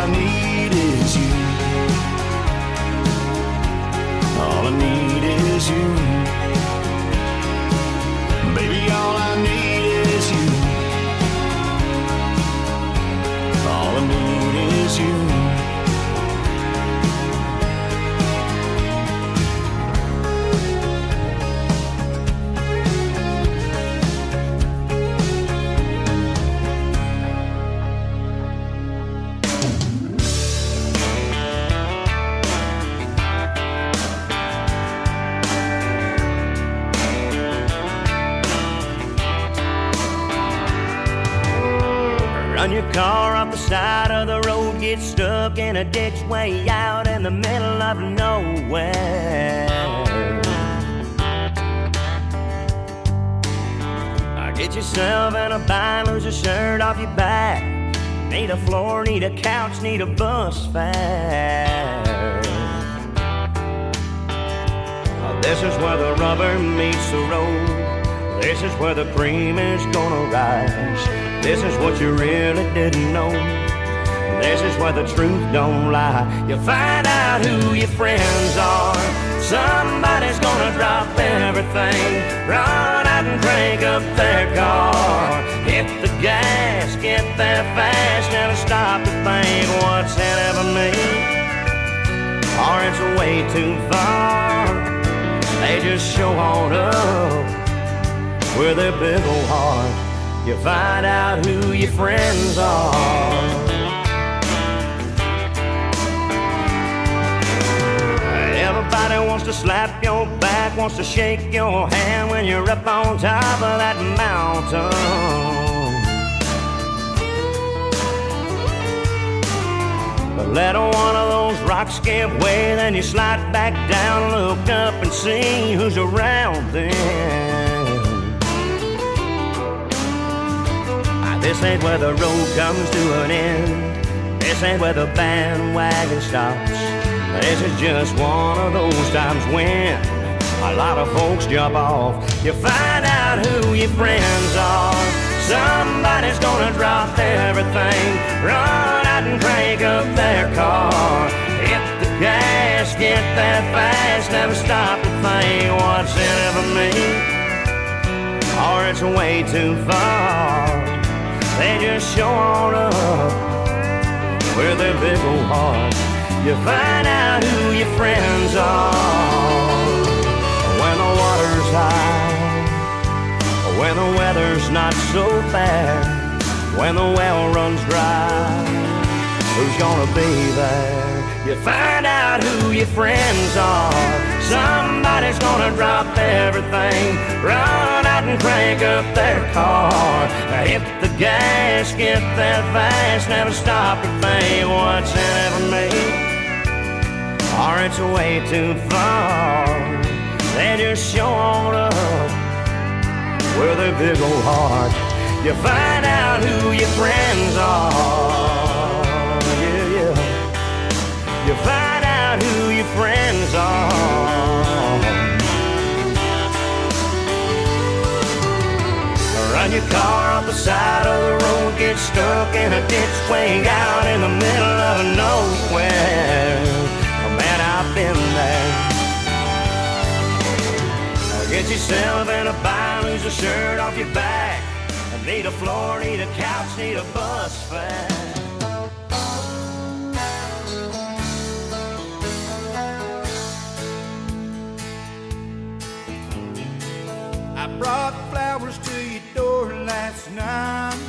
need is you. All I need is you. Baby, all I need is you. All I need is you. Run your car off the side of the road, get stuck in a ditch way out in the middle of nowhere. Get yourself in a bind, lose your shirt off your back. Need a floor, need a couch, need a bus fare. This is where the rubber meets the road. This is where the cream is gonna rise. This is what you really didn't know. This is where the truth don't lie. You find out who your friends are. Somebody's gonna drop everything, run out and crank up their car. Hit the gas, get there fast, and stop to think what's in it for me. Or it's way too far. They just show on up with their big old heart. You find out who your friends are. Everybody wants to slap your back, wants to shake your hand when you're up on top of that mountain. But let one of those rocks give way, then you slide back down, look up and see who's around then. This ain't where the road comes to an end. This ain't where the bandwagon stops. This is just one of those times when a lot of folks jump off. You find out who your friends are. Somebody's gonna drop everything, run out and crank up their car. Hit the gas, get there fast, never stop to think what's in it for me. Or it's way too far. They just show on up with their big old heart. You find out who your friends are. When the water's high, when the weather's not so bad, when the well runs dry, who's gonna be there? You find out who your friends are. Somebody's gonna drop everything, run out and crank up their car. Hit the gas, get there fast, never stop to think what's in it for me. Or it's way too far. They just show on up with their big old heart. You find out who your friends are. Yeah, yeah. You find out who your friends are. Run your car off the side of the road, get stuck in a ditch way out in the middle of nowhere. Oh, man, I've been there. Get yourself in a bind, lose a shirt off your back. Need a floor, need a couch, need a bus fare. I brought flowers to your door last night.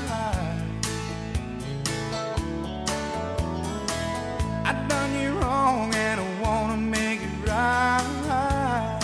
I done you wrong and I wanna make it right.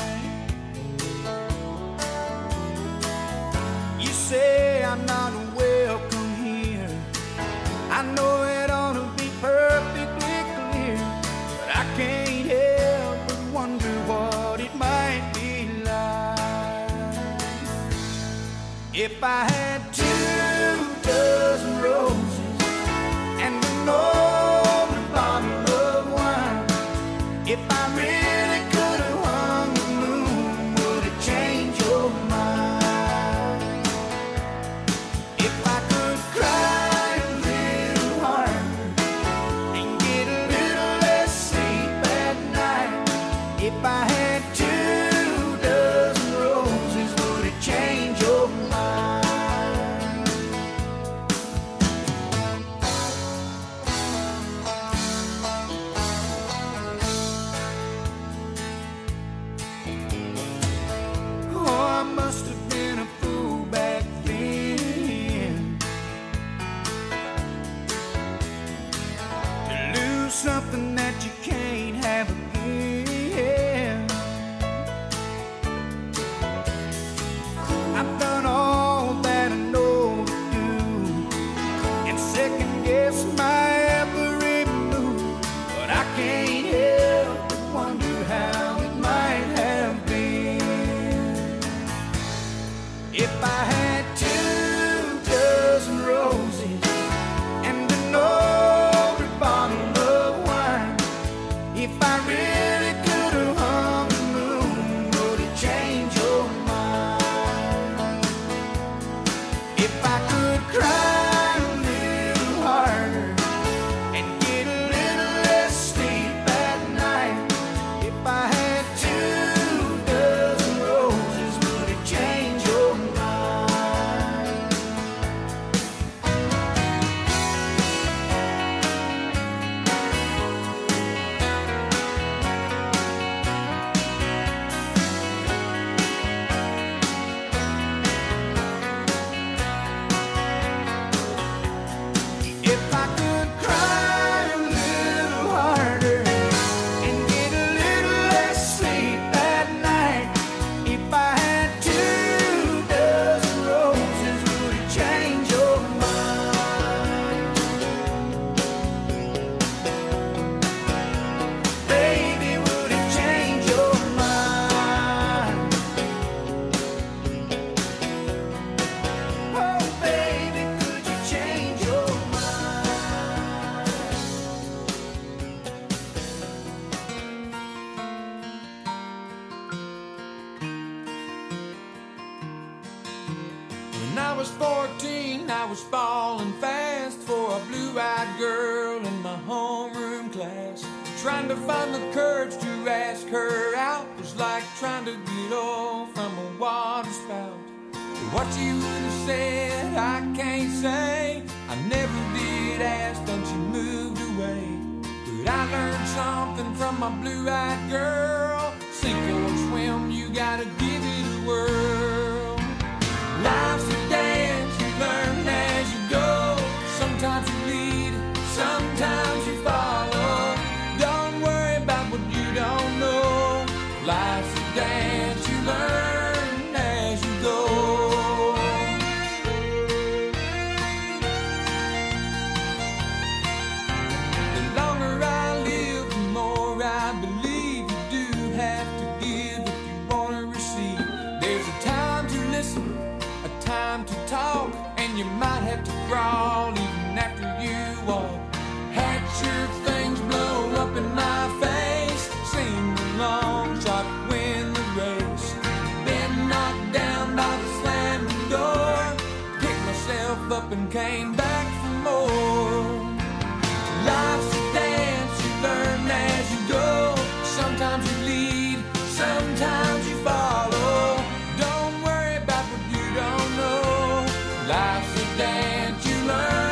You say I'm not welcome here. I know it ought to be perfectly clear, but I can't help but wonder what it might be like if I had 2 dozen roses and an open bottle of wine. If I really could have hung the moon, would it change your mind? If I could cry a little harder and something that you can't have again. I've done all that I know to do and second guess my every move, but I can't help but wonder how it might have been if I had 2 dozen roses and an old bottle of wine. If I really could have hung the moon, would it change your mind? If I could cry a little harder and get a little less sleep at night, if I had 2 dozen roses, would it change your mind? If I could cry a little harder and get a little less sleep at night, if I had 2 dozen roses, would it change your mind? Baby, would it change your mind? Oh, baby, could you change your mind? When I was 14, I was falling fast for a blue-eyed girl in my homeroom class. Trying to find the courage to ask her out was like trying to get off from a water spout. What she would have said, I can't say. I never did ask, then she moved away. But I learned something from my blue-eyed girl. Sink or swim, you gotta give it a whirl. Life's a dance, you learn as you go. Sometimes you lead, sometimes you follow. Don't worry about what you don't know. Life's a dance, you learn as you go. The longer I live, the more I believe you do have to give if you want to receive. There's a time to listen, a time to talk, and you might have to crawl even after you walk. Had sure things blow up in my face, seemed a long shot to win the race. Been knocked down by the slamming door, picked myself up and came back for more. Life's a dance, you learn as you go. Sometimes you lead, sometimes you follow. Don't worry about what you don't know. Life's a dance, you learn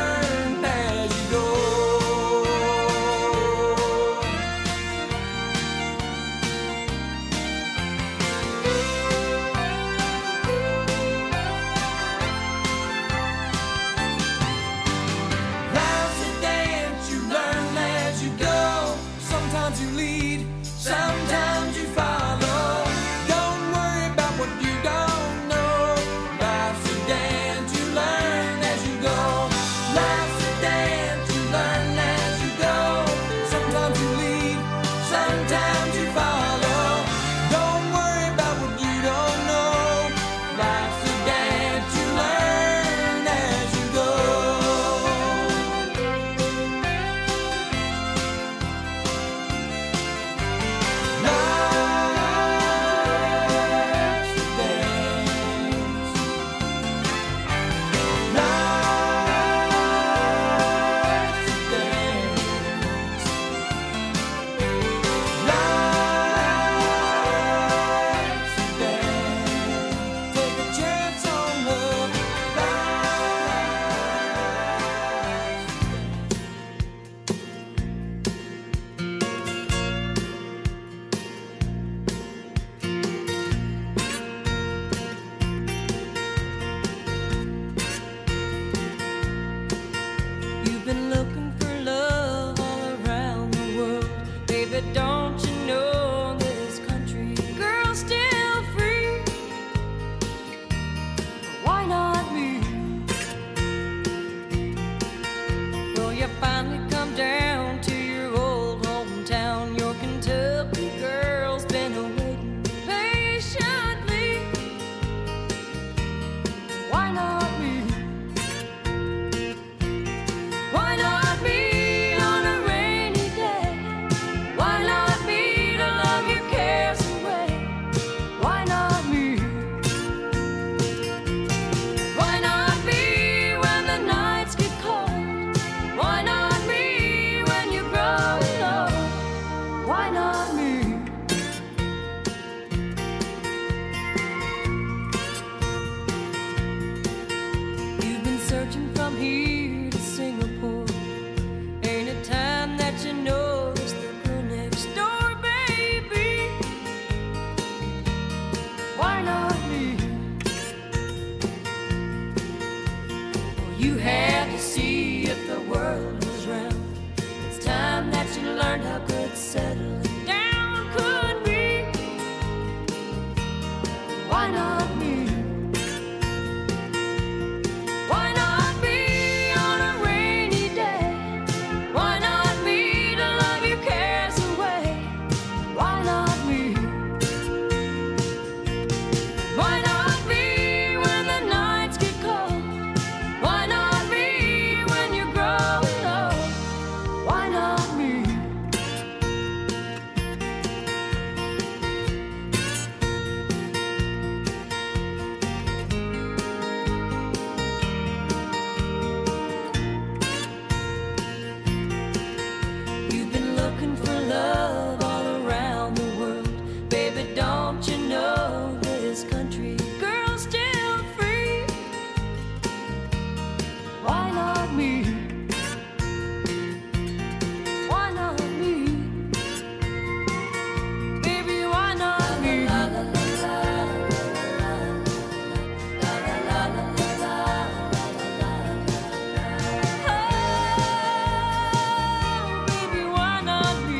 learned how good settling down could be. Why not me? Why not me on a rainy day? Why not me to love your cares away? Why not me? Why not me when the nights get cold? Why not me when you're growing old? Why not me? You've been looking for love all around the world. Baby, don't you know this country girl's still free? Why not me? Why not me? Baby, why not me? Oh, baby, why not me?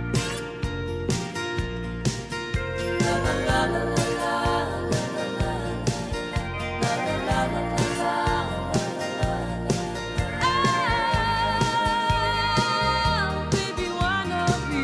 Oh, baby, why not me?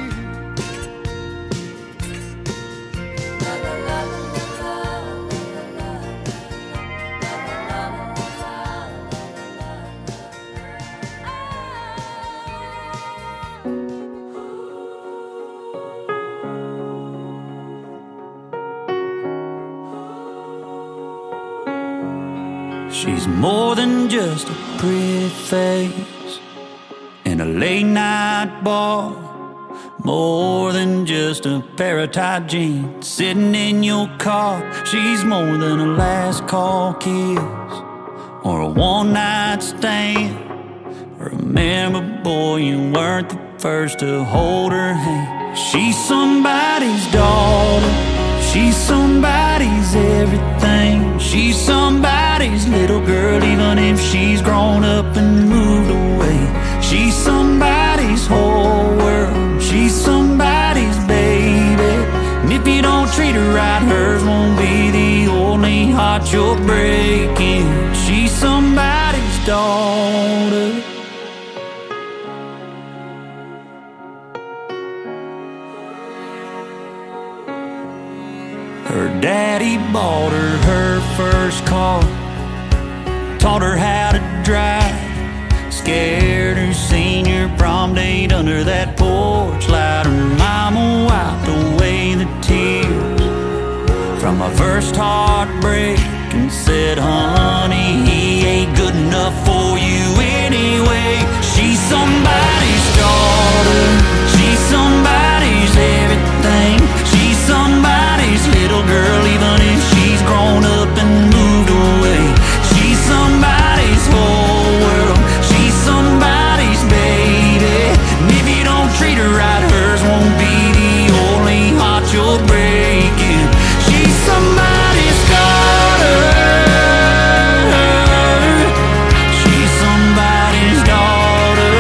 She's more than just a pretty face in a late night bar, more than just a pair of tight jeans sitting in your car. She's more than a last call kiss or a one night stand. Remember, boy, you weren't the first to hold her hand. She's somebody's daughter, she's somebody's everything. She's somebody's little girl, even if she's grown up and moved away. She's somebody's whole world, she's somebody's baby. And if you don't treat her right, hers won't be the only heart you're breaking. She's somebody's daughter. Her daddy bought her first car, taught her how to drive, scared her senior prom date under that porch light. Her mama wiped away the tears from my first heartbreak and said, honey, he ain't good enough for you anyway. She's somebody's daughter, she's somebody's everything. She's somebody's little girl, even if she's grown up and moved away. She's somebody's whole world, she's somebody's baby. And if you don't treat her right, hers won't be the only heart you're breaking. She's somebody's daughter, she's somebody's daughter.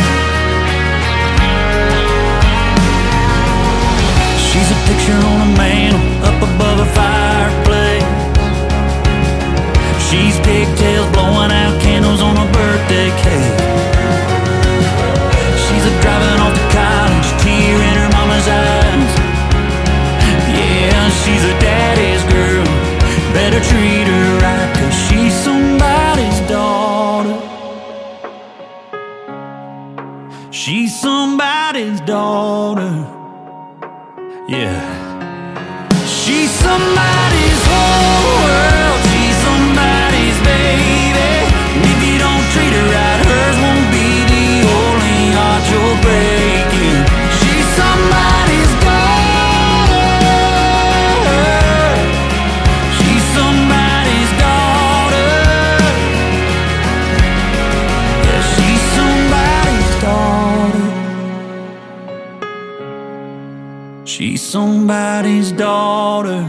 She's a picture on a mantle up above a fireplace. She's pigtails blowing out candles on a birthday cake. She's a driving off to college, tear in her mama's eyes. Yeah, she's a daddy's girl, better treat her right, 'cause she's somebody's daughter. She's somebody's daughter. Yeah. She's somebody's whole world, she's somebody's baby. And if you don't treat her right, hers won't be the only heart you're breaking. She's somebody's daughter, she's somebody's daughter. Yeah, she's somebody's daughter. She's somebody's daughter.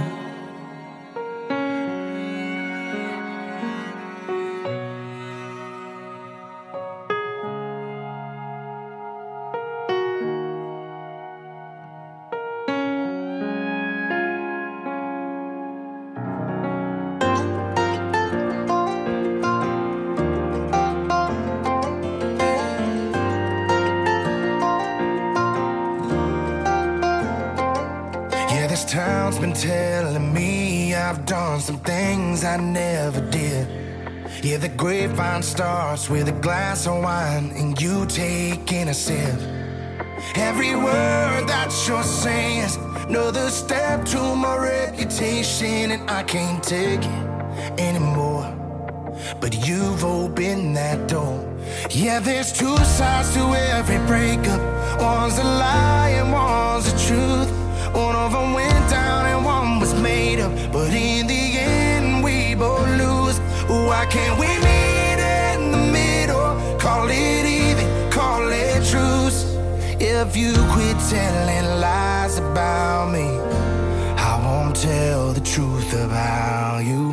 This town's been telling me I've done some things I never did. Yeah, the grapevine starts with a glass of wine and you taking a sip. Every word that you're saying is another step to my reputation, and I can't take it anymore. But you've opened that door. Yeah, there's two sides to every breakup. One's a lie and one's the truth. One of them went down and one was made up, but in the end we both lose. Why can't we meet in the middle? Call it even, call it truce. If you quit telling lies about me, I won't tell the truth about you.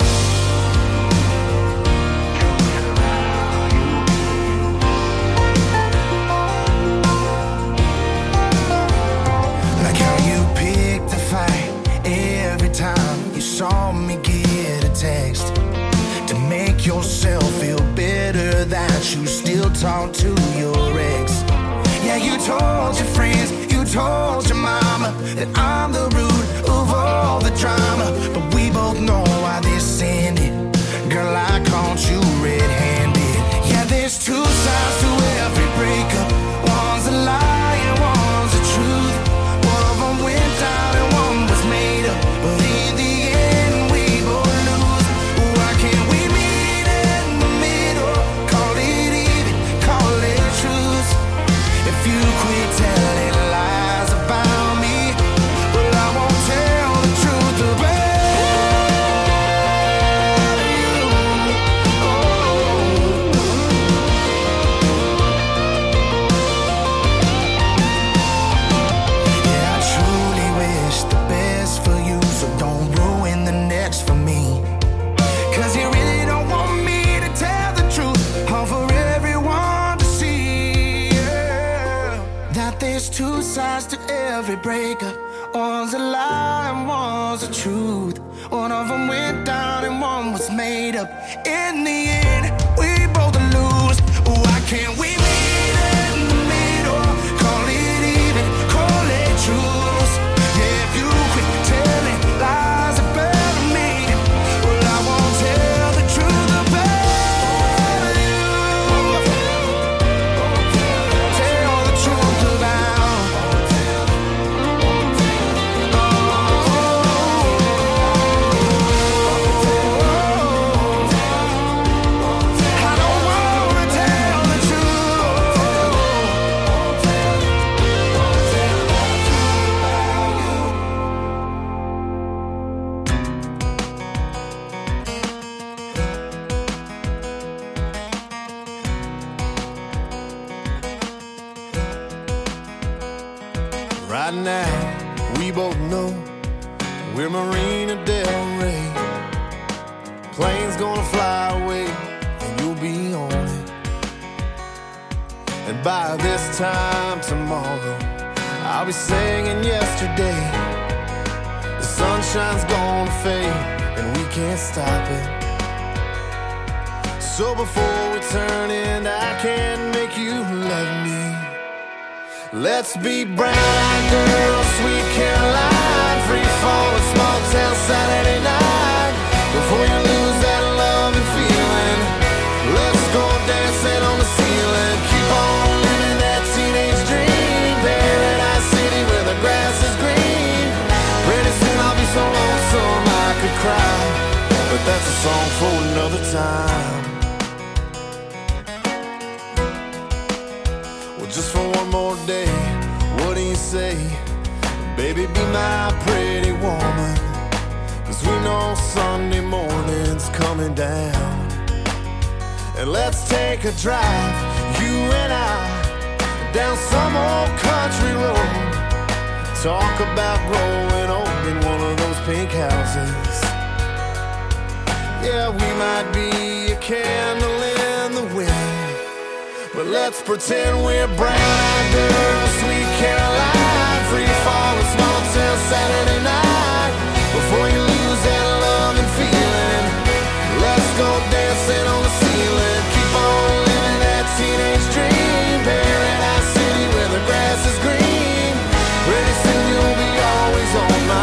Like how you picked a fight every time you saw me get a text, to make yourself feel better that you still talk to your ex. Yeah, you told your friends, you told your mama that I'm the root of all the drama. But we both know why this ended. Girl, I caught you red-handed. Yeah, there's two sides to every breakup. One's a lie and one's the truth. One of them went down and one was made up, but in the end we both lose. Why can't we meet in the middle? Call it even, call it truth. If you quit telling lies about me, well, I won't tell the truth about you. Oh. Yeah, I truly wish the best for you, so don't ruin the next for me. 'Cause you really don't want me to tell the truth, all for everyone to see. Yeah. That there's two sides to every breakup. One's a lie and one's the truth. One of them went down and one was made up. In the end, we both lose. Why can't we meet in the middle? Call it even, call it truth. Yeah, if you quit telling lies about me, well, I won't tell the truth about you. Tell the truth about. I don't wanna tell the truth. Right now, we both know we're Marina Del Rey. Plane's gonna fly away, and you'll be on it. And by this time tomorrow, I'll be singing yesterday. The sunshine's gonna fade, and we can't stop it. So before we turn in, I can't make you love me. Let's be brown-eyed girls, sweet Caroline, free fall, a small town Saturday night. Before you lose that love and feeling, let's go dancing on the ceiling. Keep on living that teenage dream, Paradise City where the grass is green. Pretty soon I'll be so lonesome I could cry, but that's a song for another time. Just for one more day, what do you say? Baby, be my pretty woman, 'cause we know Sunday morning's coming down. And let's take a drive, you and I, down some old country road. Talk about growing old in one of those pink houses. Yeah, we might be a candle in the wind, but let's pretend we're brown-eyed girls, sweet Caroline, free fall, a small town Saturday night. Before you lose that love and feeling, let's go dancing on the ceiling. Keep on living that teenage dream, Paradise City where the grass is green. Pretty soon you'll be always on my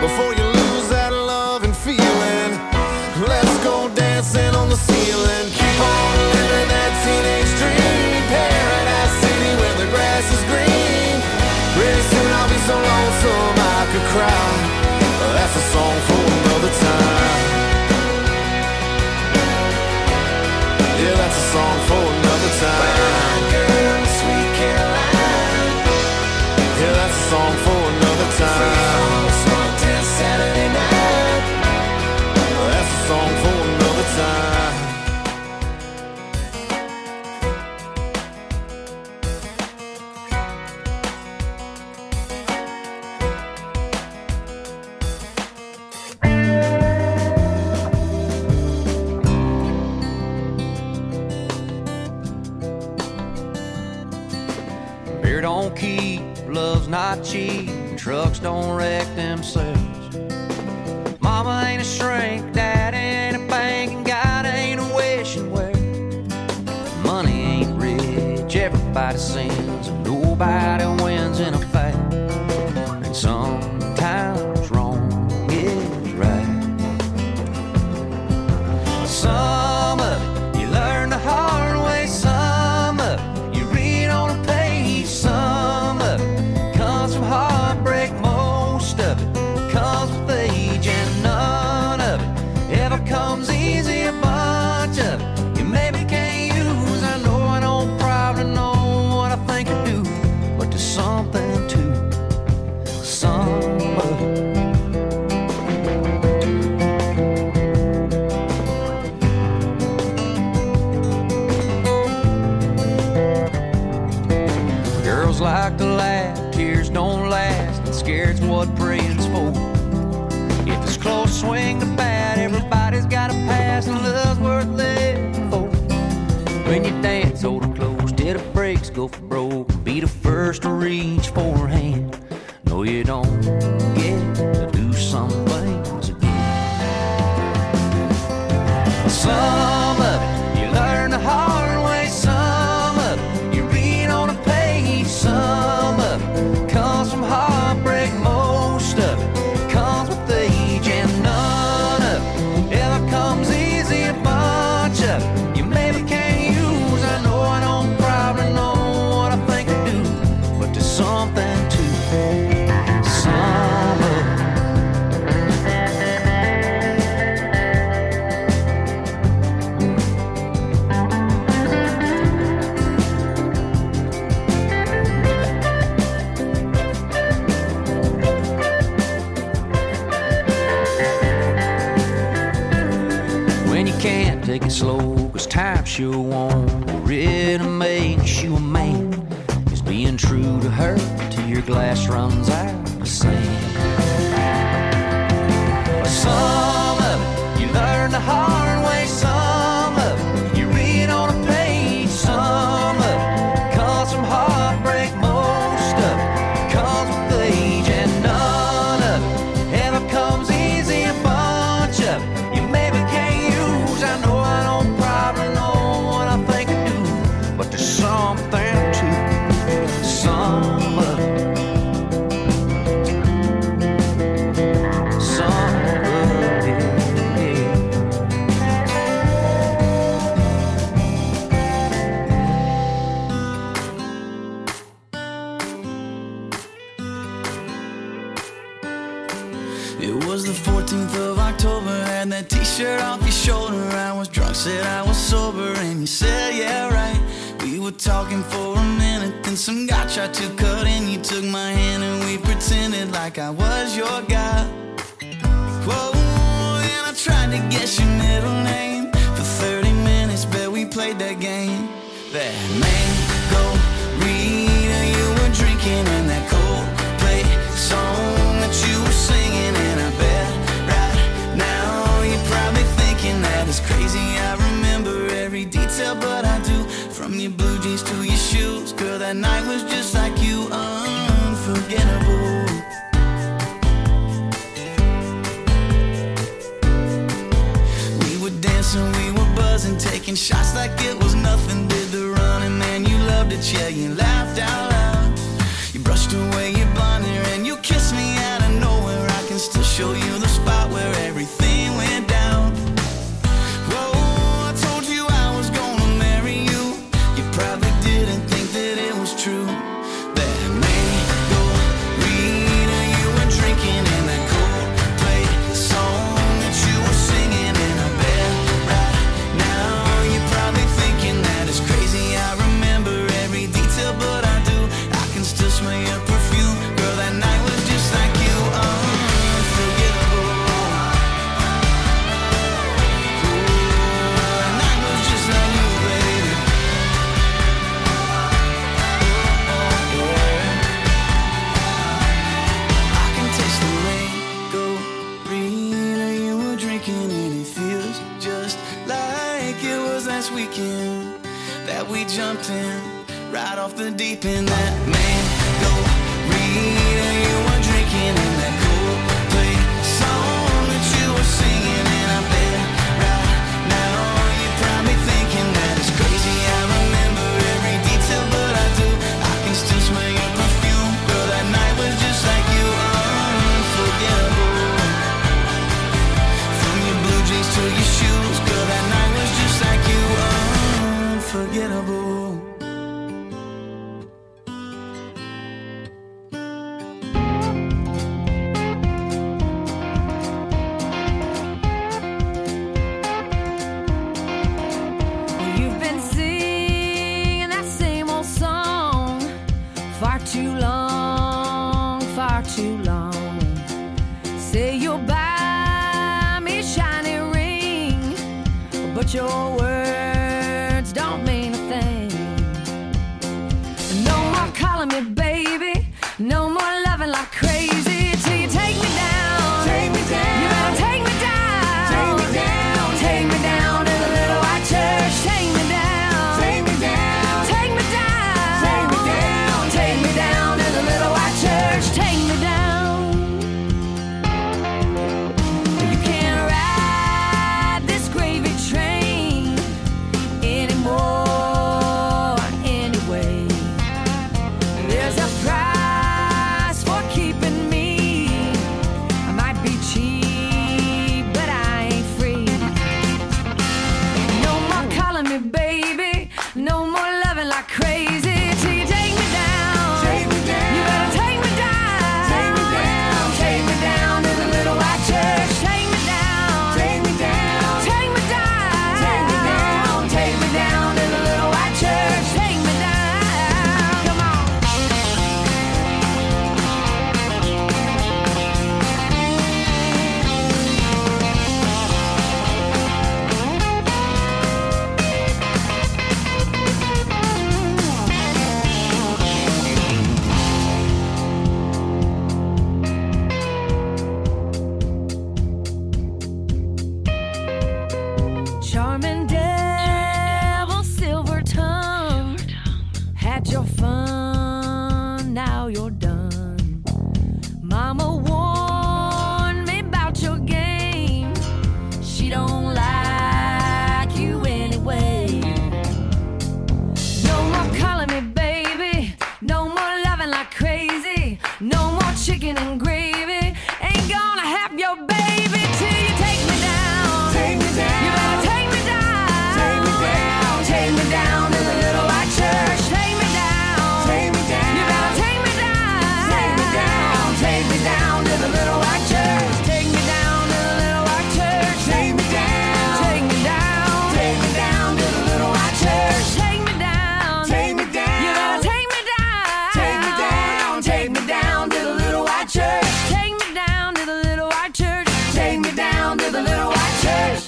before you lose that love and feeling. Let's go dancing on the ceiling. Keep on living that teenage dream. Paradise City where the grass is green. Pretty soon I'll be so lonesome I could cry. That's a song for another time. Yeah, that's a song for another time. Girl, sweet Caroline. Yeah, that's a song for another time. Small town Saturday night. That's a song for another time. Beer don't keep, love's not cheap, trucks don't wreck themselves. Mama ain't a shrink, dad ain't a bank, and God ain't a wishing well. Money ain't rich, everybody sins, and nobody wins in a fight. And sometimes wrong is right. Some of it you learn the hard way, some of it you read on a page, some of it comes from heartbreak, most of it comes with age, and none of it ever comes easy. A bunch of it you maybe can't use. I know I don't probably know what I think I do, but there's something to some of it. Girls like to laugh, tears don't last, and scared's what praying's for. If it's close, swing the bat, everybody's got a pass, and love's worth living for. When you dance, hold her close till the brakes go for broke. Be the first to reach for her hand. No, you don't get to do some things again. Some of it you learn the hard way, some of it you read on a page, some of it comes from heartbreak, most of it comes with age, and none of it ever comes easy. A bunch of it you maybe can't use. I know I don't probably know what I think I do, but there's something to some of it. When you can't take it slow, cause time sure won't really make you a man. Is being true to her till your glass runs out of sand. Some of it you learn the hard way, some of it you read on a page, some of it comes from heartbreak, most of it comes with age, and none of it ever comes easy. A bunch of it you maybe can't use. I know I don't probably know what I think I do, but there's something to some of it. Some of it. It was the 14th of October, had that t-shirt off your shoulder. I was drunk, said I was sober, and you said, yeah, right. We were talking for a minute, then some guy tried to cut in. You took my hand and we pretended like I was your guy. Whoa, and I tried to guess your middle name. For 30 minutes, bet we played that game. That mango reader you were drinking, and that Coldplay song that you were singing. And I bet right now you're probably thinking that it's crazy I remember every detail, but I do. From your blue jeans to your shoes, girl, that night was just like you, unforgettable. We were dancing, we were buzzing, taking shots like it was nothing. Did the running, man, you loved it, yeah, you laughed out loud. You brushed away show you the spot where everything went down. Whoa, I told you I was gonna marry you. You probably didn't think that it was true. That margarita you were drinking and that Coldplay song that you were singing, and I bet right now you're probably thinking that it's crazy. I remember every detail, but I do. I can still smell your perfume. Girl, that night was just like you, unforgettable. That night was just like you, baby. I can taste the margarita you were drinking, and it feels just like it was last weekend that we jumped in right off the deep end. That margarita you were drinking and that Coldplay song that you were singing, and I bet right now you're probably thinking that it's crazy. I remember every detail, but I do. I can still smell your perfume. Girl, that night was just like you, unforgettable. From your blue jeans to your shoes, girl, that night was just like you, unforgettable. You've been singing that same old song far too long, far too long. Say you'll buy me a shiny ring, but your words don't mean a thing. No more calling me baby, no more loving like crazy, till you take me down. Take me down. You better take me down. Take me down. Take me down to the little white church. Take me down. Take me down. Take me down. Take me down. Take me down to the little white church. Take me down. You can't ride this gravy train anymore anyway. There's a price for keeping me. I might be cheap, but I ain't free. No more calling me baby, no more loving like crazy, till you take me down. Take me down. You better take me down. Take me down. Take me down to the little white church. Take me down. Take me down. Take me down. Take me down. Take me down to the little white church. Take me down. Come on. Charming devil, silver tongue, had your fun, now you're done. Mama warned me about your game. She don't like you anyway. No more calling me baby, no more loving like crazy, no more chicken and gravy. Ain't gonna have your baby till you take me down. Take me down. You better take me down. Take me down. Take me down to the little white church. Take me down. Take me down. You better take me down. Take me down. Take me down to the little white church. Take me down to the little white church. Take me down. Take me down. Take me down to the little white church. Take me down. Take me down. You better take me down. Take me down. Take me down to the little white church. Take me down to the little white church. Take me down to the little white church.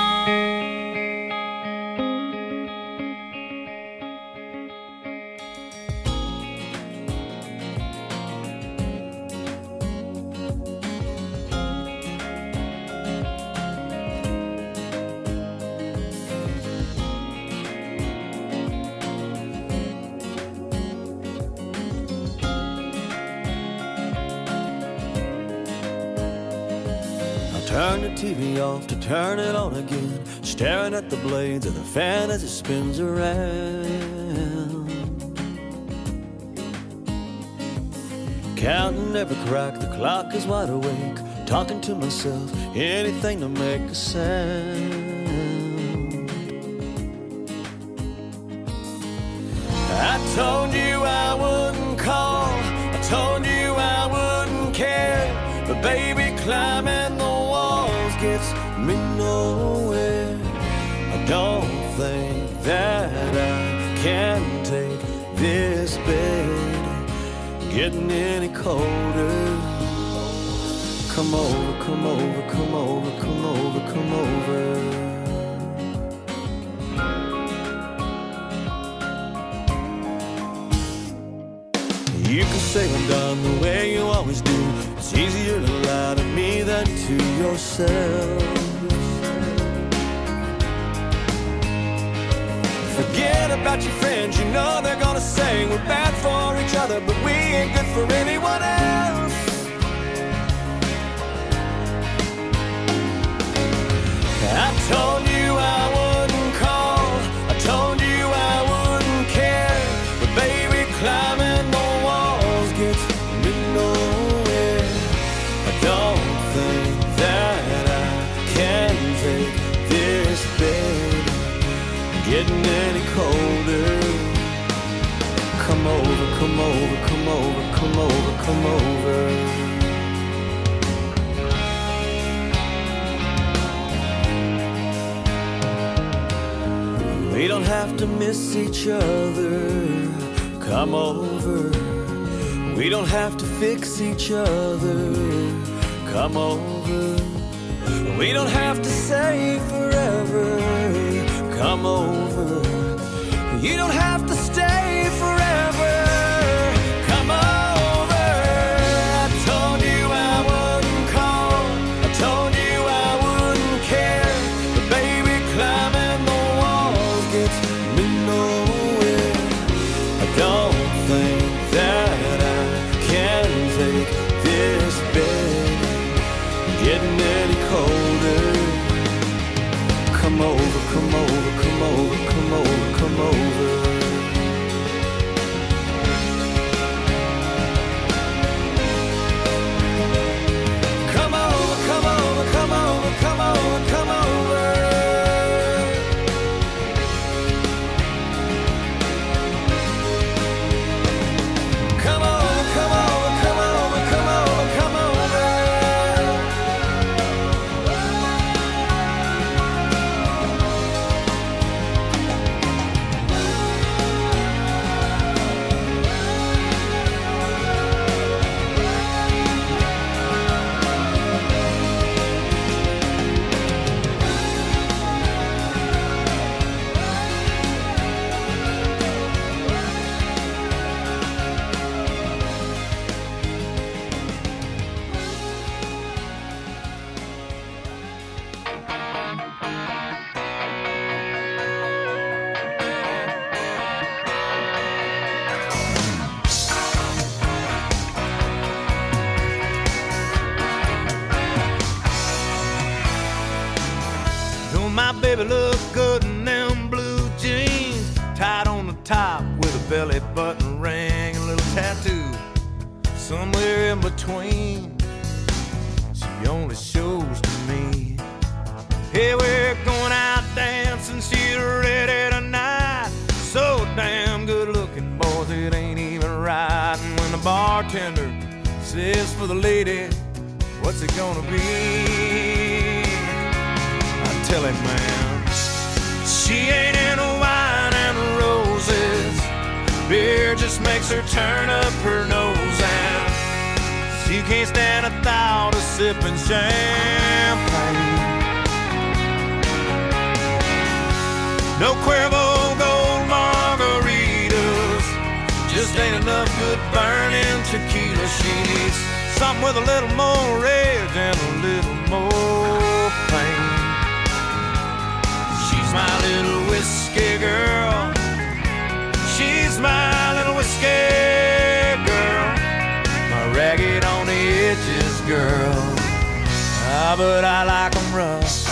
Turn the TV off to turn it on again, staring at the blades of the fan as it spins around. Counting every crack, the clock is wide awake. Talking to myself, anything to make a sound. I told you I wouldn't call, I told you I wouldn't care, but baby, climbing the walls gets me nowhere. I don't think that I can take this bed getting any colder. Come over, come over, come over, come over, come over. You can say I'm done the way you always do. It's easier to lie to me than to yourself. Forget about your friends, you know they're gonna say we're bad for each other, but we ain't good for anyone else. I told you I wouldn't call, I told you I wouldn't care, but baby, climbing the walls gets me nowhere. I don't think that I can take this bed getting any colder. Come over, come over, come over, come over, come over. We don't have to miss each other. Come over. We don't have to fix each other. Come over. We don't have to say forever. Come over. You don't have to stay forever. Come over. I told you I wouldn't call, I told you I wouldn't care, but baby, climbing the walls gets me nowhere. I don't think that I can take this bed getting any colder. Come over, come over, come over, come over, come over. Come over, come over, come over, come over, come over. Come over, come over, come over, come over, come over. My baby look good in them blue jeans, tied on the top with a belly button ring, a little tattoo somewhere in between. She only shows to me, hey, we're going out dancing, she's ready tonight. So damn good looking, boys, it ain't even right. And when the bartender says for the lady, what's it gonna be? Tell him, man, she ain't into wine and roses. Beer just makes her turn up her nose, and she can't stand the thought of sipping champagne. No Cuervo Gold margaritas, just ain't enough good burning tequila. She needs something with a little more rage and a little more pain. My little whiskey girl, she's my little whiskey girl, my ragged on the edges girl. Ah, but I like them rough.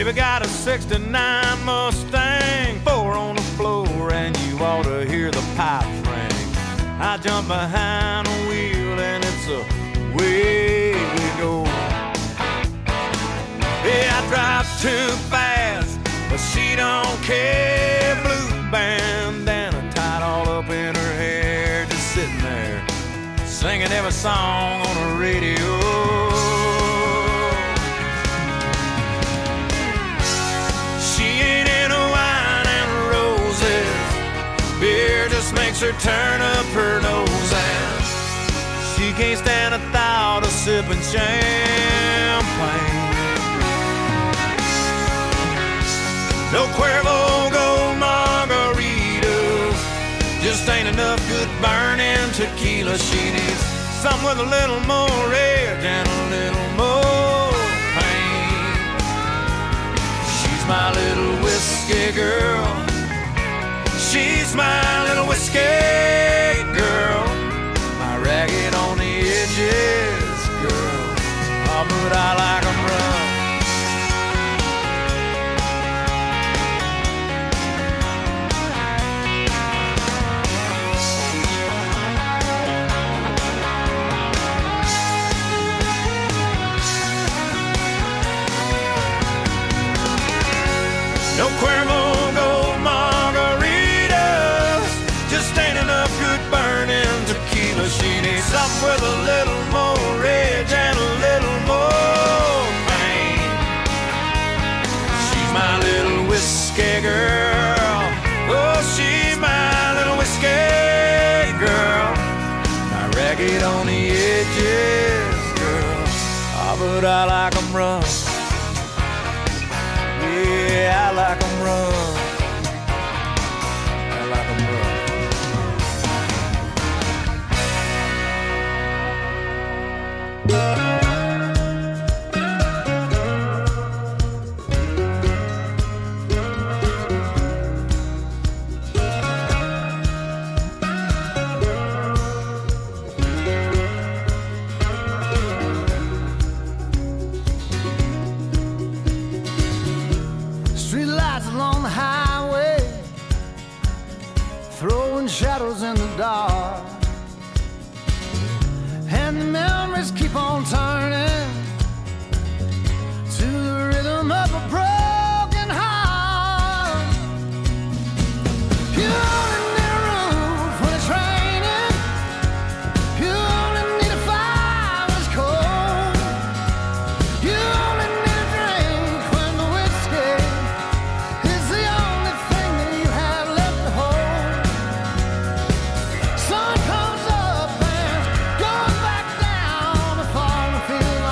Baby got a 69 Mustang, 4 on the floor, and you ought to hear the pipes ring. I jump behind the wheel and it's away we go. Yeah, I drive too fast, but she don't care. Blue bandana tied all up in her hair, just sitting there singing every song on the radio. She ain't into wine and roses, beer just makes her turn up her nose, and she can't stand the thought of sipping champagne. No Cuervo Gold margaritas, just ain't enough good burning tequila. She needs something with a little more edge and a little more pain. She's my little whiskey girl. She's my little whiskey girl. My ragged on the edges girl. Oh, but I like 'em rough. No Cuervo Gold margaritas, just ain't enough good burning tequila. She needs something with a little more edge and a little more pain. She's my little whiskey girl. Oh, she's my little whiskey girl. My ragged on the edges girl. Oh, but I like 'em rough. Yeah, I like 'em rough. I like 'em rough. Shadows in the dark, and the memories keep on turning to the rhythm of a broken heart. You only need a roof when it's raining. You only need a fire when it's cold. You only need a drink when the whiskey is the only thing that you have left to hold. Sun comes up and goes back down. The fall will feel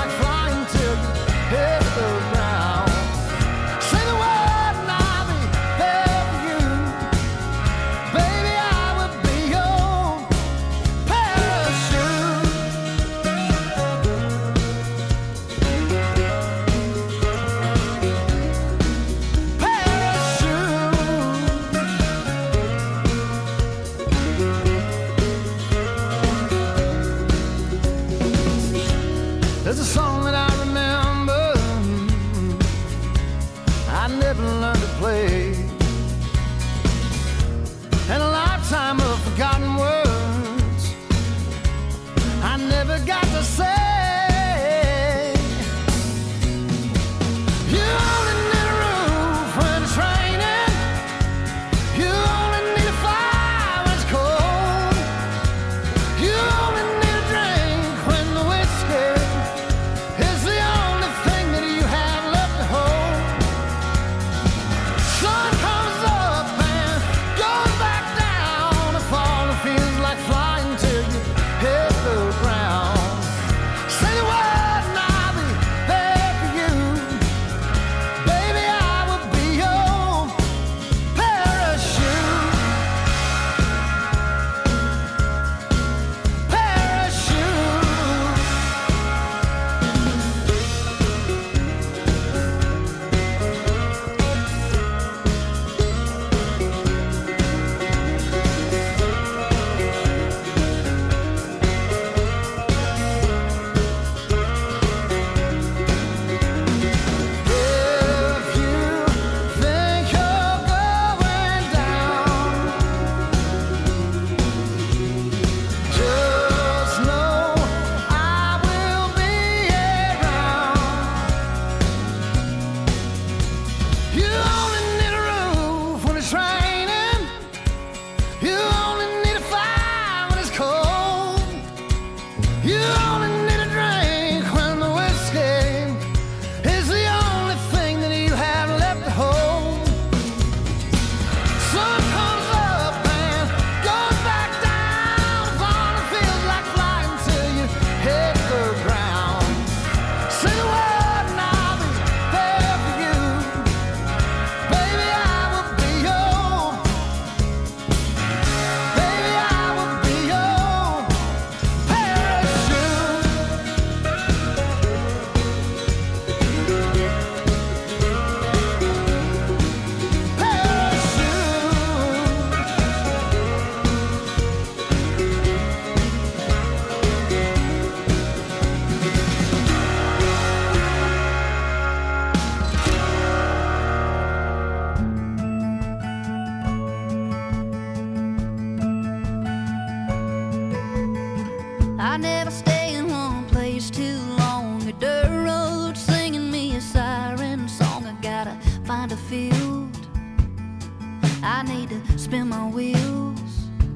never stay in one place too long. A dirt road singing me a siren song. I gotta find a field, I need to spin my wheels.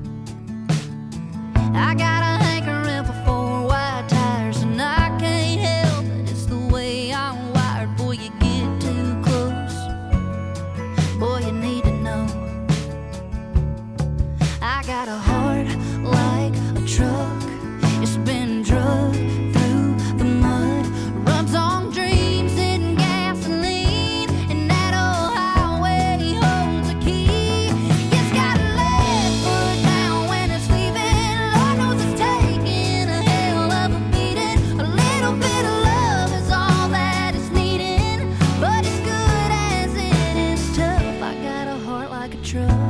I got a hankering for 4 wide tires, and I can't help it, it's the way I'm wired. Boy, you get too close, boy, you need to know. I got a heart like a truck, it's been drugged through the mud, runs on dreams and gasoline, and that old highway holds a key. It's got a left foot down when it's leaving. Lord knows it's taking a hell of a beating. A little bit of love is all that it's needing, but as good as it is tough, I got a heart like a truck.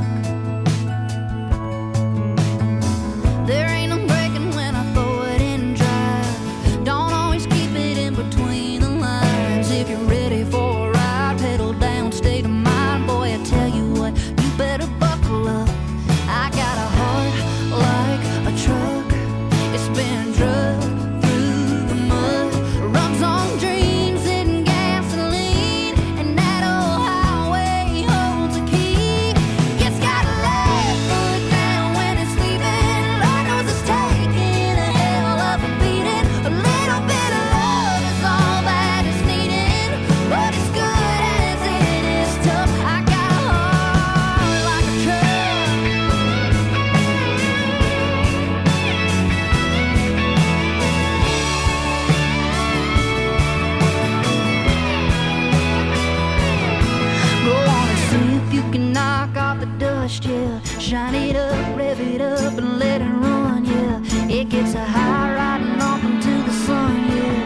There ain't no breaking when I throw it in drive. Don't always keep it in between the lines. If you're ready for a ride, pedal down, state of mind. Boy, I tell you what, you better buckle up. I got a heart like a truck, it's been drugged through the mud, runs on dreams and gasoline, and that old highway holds a key. It's got a left foot down when it's leaving. Lord knows it's taking a hell of a beating. A little bit of love is all that is needed, but as good as it is tough, I got a heart like a truck. Go on and see if you can knock off the dust, yeah. Shine it up, rev it up, and let it run, yeah. It gets a high riding off into the sun, yeah.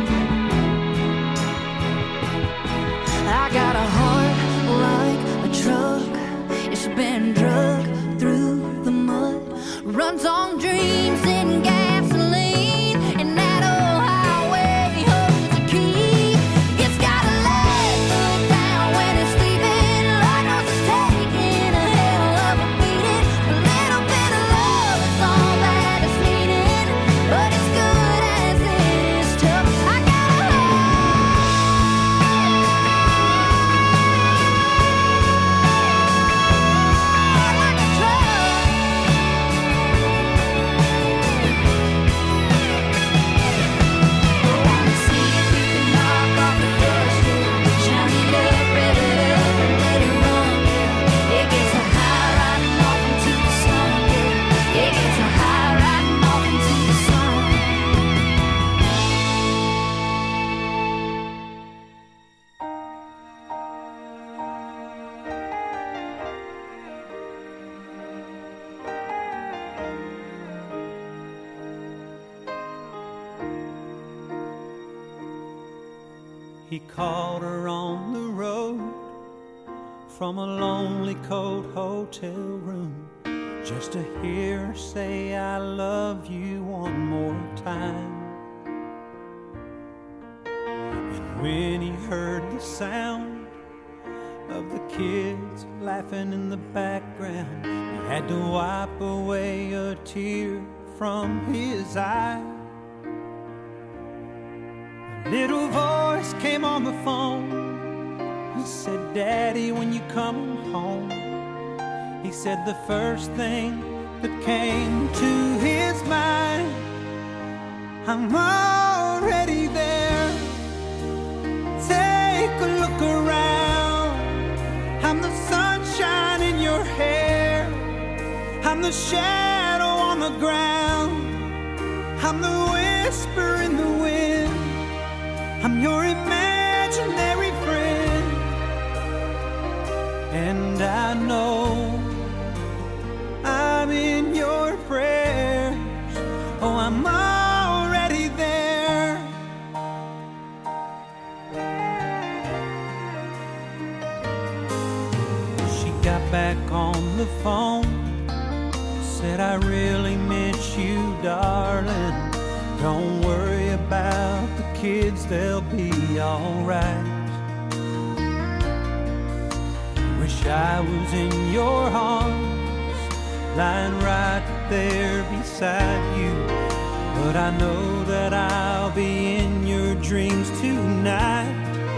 I got a heart like a truck, it's been drugged through the mud, runs on dreams and gasoline, and that old highway holds a key. It's got a left foot down when it's leaving. Lord knows it's taking a hell of a beating. A little bit of love is all that is needed, but as good as it is tough, I got a heart like a truck. Go on and see if you can knock off the dust, yeah. Shine it up, rev it up, and let it run, yeah. It gets a high riding off into the sun, yeah. It gets a high riding off into the sun. He called her on the road from a lonely, cold hotel room, just to hear her say, I love you one more time. And when he heard the sound of the kids laughing in the background, he had to wipe away a tear from his eye. A little voice came on the phone and said, Daddy, when you come home. He said the first thing that came to his mind, I'm already there. Take a look around. I'm the sunshine in your hair, I'm the shadow on the ground, I'm the whisper in the wind, I'm your imaginary friend. And I know I'm in your prayers. Oh, I'm already there. She got back on the phone, said, I really miss you, darling. Don't worry about the kids, they'll be alright. Wish I was in your arms, lying right there beside you. but I know that I'll be in your dreams tonight.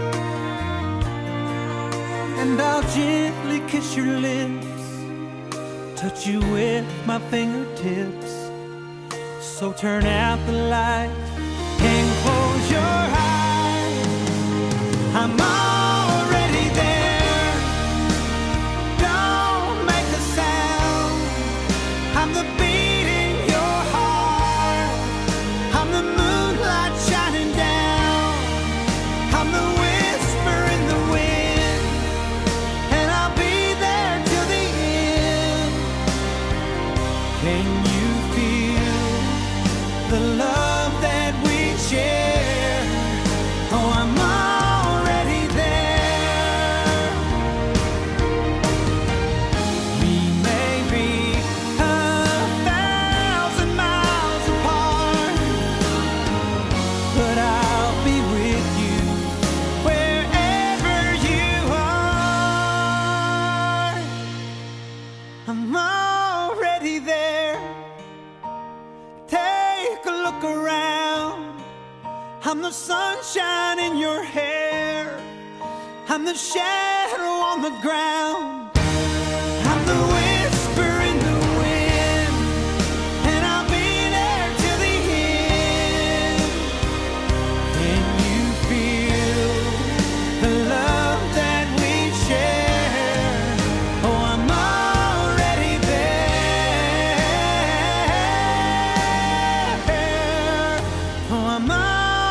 And I'll gently kiss your lips, touch you with my fingertips. So turn out the light and close your eyes. I'm already there. Don't make a sound. I'm the beat in your heart. I'm the moonlight shining down. I'm the whisper in the wind, and I'll be there till the end. Can you feel the love that we share? Oh, I'm already there. We may be 1,000 miles apart, but I'll be with you wherever you are. I'm already there. Take a look around. I'm the sunshine in your hair. I'm the shadow on the ground. I'm the whisper in the wind, and I'll be there till the end. Can you feel the love that we share? Oh, I'm already there. Oh, I'm already there.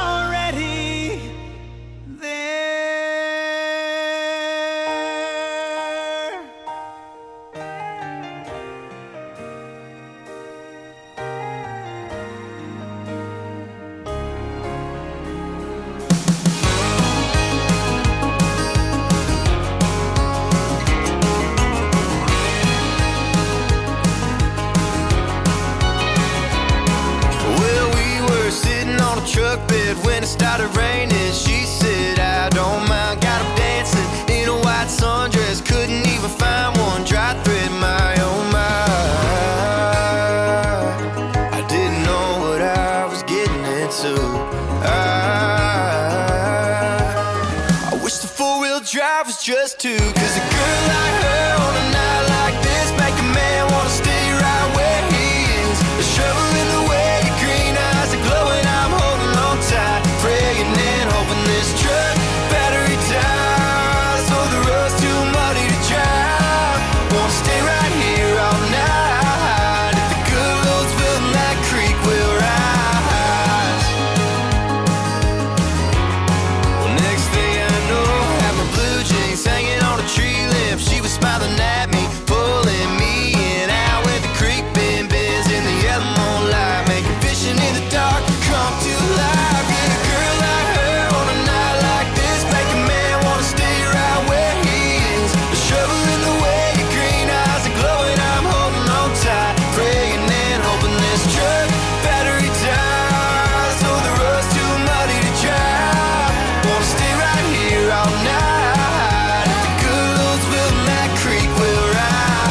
Well, we were sitting on a truck bed when it started raining. She said, I don't mind. Got him dancing in a white sundress. Couldn't even find one dry thread, my oh my. I didn't know what I was getting into. I wish the four-wheel drive was just two. Cause a girl like her on a night like this make a man wanna stay right where he is. A shovel in the way, your green eyes are glowing. I'm holding on tight, praying and hoping this truck battery dies. Oh, the road's too muddy to drive. Wanna stay right here all night. If the good Lord's willing, that creek will rise. Well, next thing I know, I had my blue jeans hanging on a tree limb. She was smiling at me, pulling me in. Out where the creek bends in the yellow moonlight, making fishing in the dark come to life. Yeah, a girl like her on a night like this make a man wanna stay right where he is. A shovel in the way, your green eyes are glowing. I'm holding on tight, praying and hoping this truck battery dies. Oh, the road's too muddy to drive. Wanna stay right here all night. If the good Lord's willing, that creek will rise.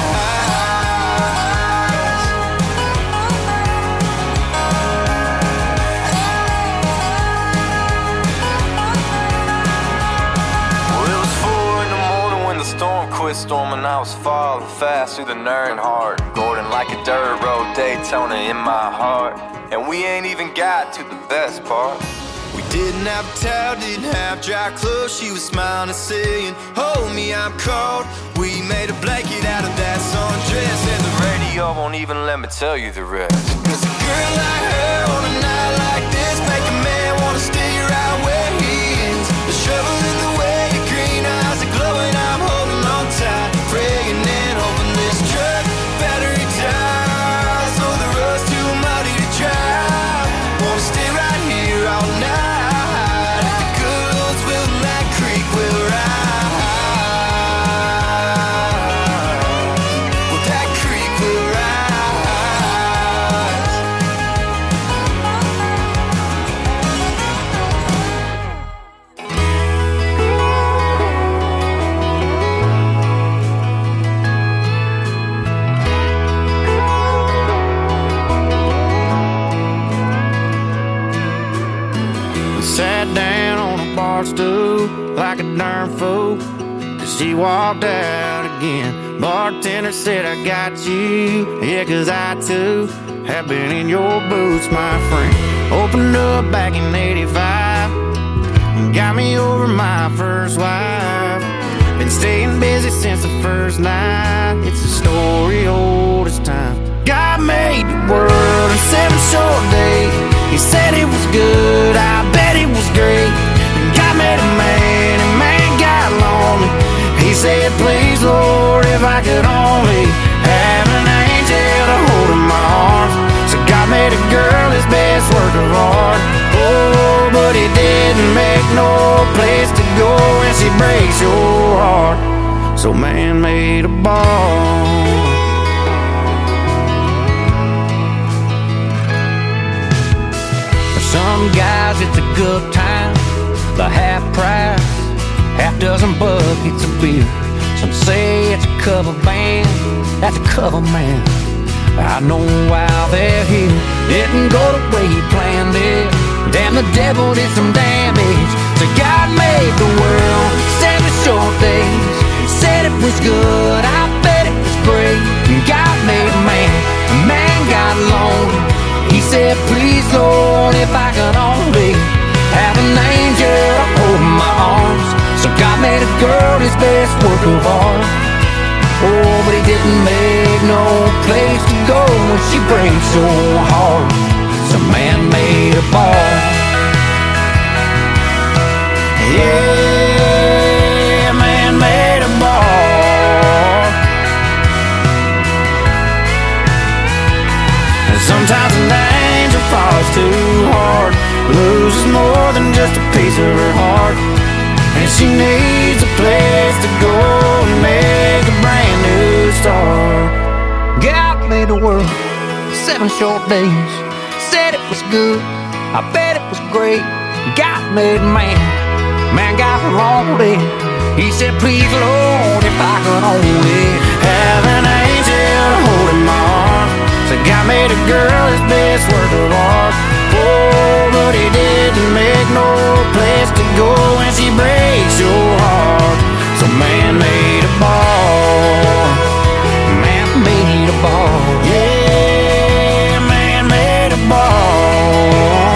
Well, it was 4 in the morning when the storm quit storming. I was falling fast through the Earnhardt Gordon like a dirt road Daytona in my heart. And we ain't even got to the best part. We didn't have a towel, didn't have dry clothes. She was smiling and saying, hold me, I'm cold. We made a blanket out of that sundress, and the radio won't even let me tell you the rest. Cause a girl like her on a night like this make a man wanna stay right where he is. A shovel in the way, your green eyes are glowing. I'm holding on tight, praying and hoping this truck battery dies. Oh, the road's too muddy to drive. Wanna stay right here all night. If the good Lord's willing, that creek will rise. Well, that creek will rise. like a darn fool. She walked out again. Bartender said, I got you. Yeah, 'cause I too have been in your boots, my friend. Opened up back in 85 and got me over my first wife. Been staying busy since the first night. It's a story old as time. God made the world in 7 short days. He said it was good, I bet it was great. And God made a man, and man got lonely. He said, please, Lord, if I could only have an angel to hold in my arms. So God made a girl his best work of art. Oh, but he didn't make no place to go when she breaks your heart. So man made a ball. For some guys it's a good time, the half price, half dozen buckets of beer. Some say it's a cover band, that's a cover man. I know while they're here, didn't go the way he planned it. Damn, the devil did some damage. So God made the world 7 short days. Said it was good, I bet it was great. And God made a man got lonely. He said, please, Lord, if I could only have an angel to hold in my arms. So God made a girl his best work of art. Oh, but he didn't make no place to go when she breaks your heart. So man made a ball. Yeah, man made a ball. And sometimes an angel falls too hard, loses more than just a piece of her heart. And she needs a place to go and make a brand new start. God made the world 7 short days. Said it was good, I bet it was great. God made man got lonely. He said, please, Lord, if I could only have an angel to hold in my arms. So God made a girl his best work of art. Oh, but he didn't make no place to go when she breaks your heart. So man made a ball. Man made a ball. Yeah, man made a ball.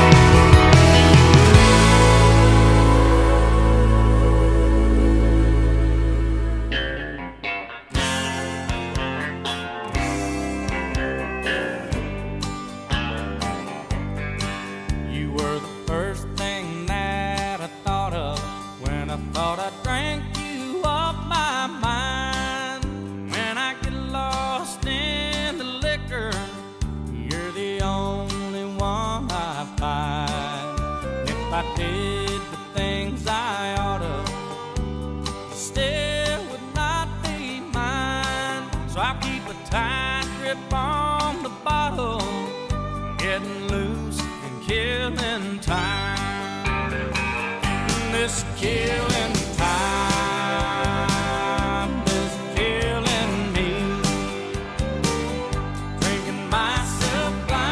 I did the things I oughta, still would not be mine. So I keep a tight grip on the bottle, getting loose and killing time. This killing time is killing me. Drinking myself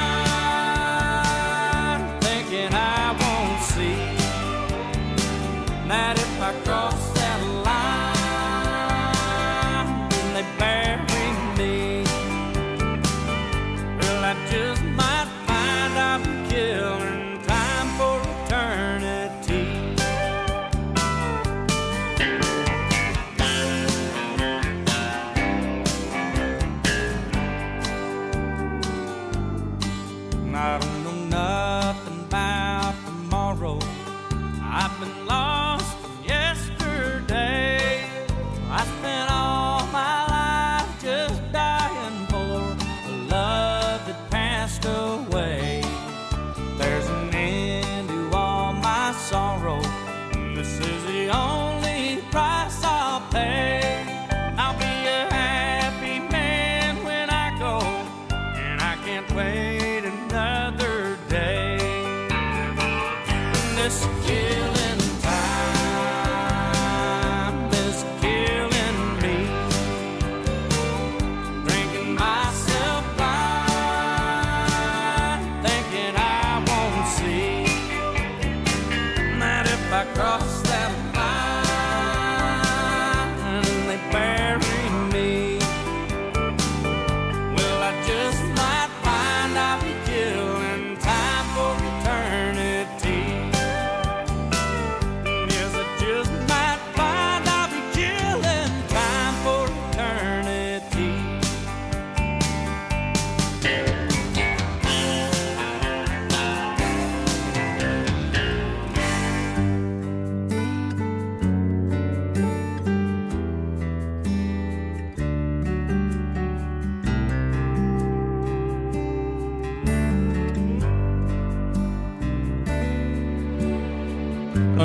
blind, thinking I won't see that if I cross that line, then they bury me. Well, I just might find I'm killing time for eternity.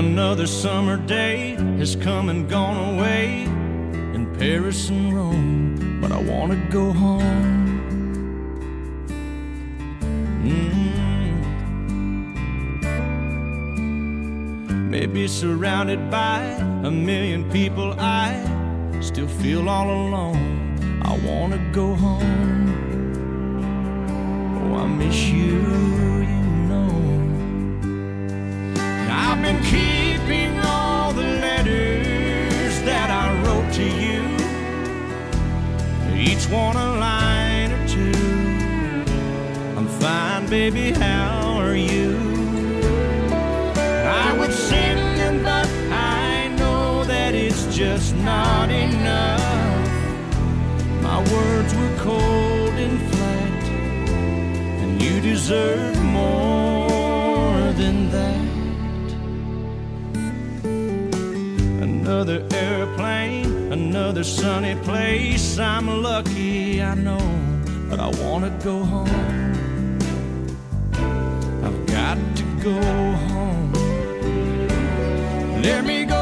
Another summer day has come and gone away in Paris and Rome, but I wanna go home. Maybe surrounded by a million people, I still feel all alone. I wanna go home. Oh, I miss you, you know. I've been keeping all the letters that I wrote to you, each one a line or two. I'm fine, baby, how are you? I would send them, but I know that it's just not enough. My words were cold and flat, and you deserve more than that. Another airplane, another sunny place. I'm lucky, I know, but I wanna go home. I've got to go home. Let me go